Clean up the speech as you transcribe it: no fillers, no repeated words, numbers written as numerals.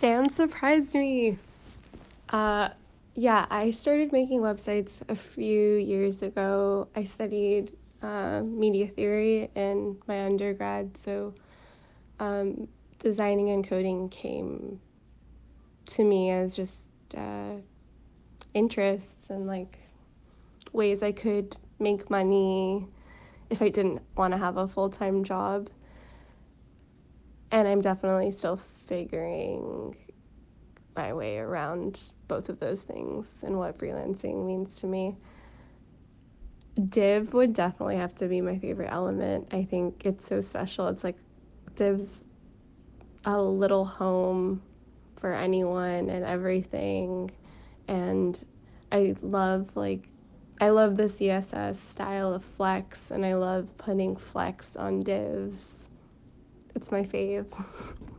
Fans surprised me. Uh, yeah, I started making websites a few years ago. I studied media theory in my undergrad, so um, designing and coding came to me as just uh, interests and like ways I could make money if I didn't want to have a full time job. And I'm definitely still figuring my way around both of those things and what freelancing means to me. Div would definitely have to be my favorite element. I think it's so special. It's like Div's a little home for anyone and everything. And I love the CSS style of Flex, and I love putting Flex on divs. It's my fave.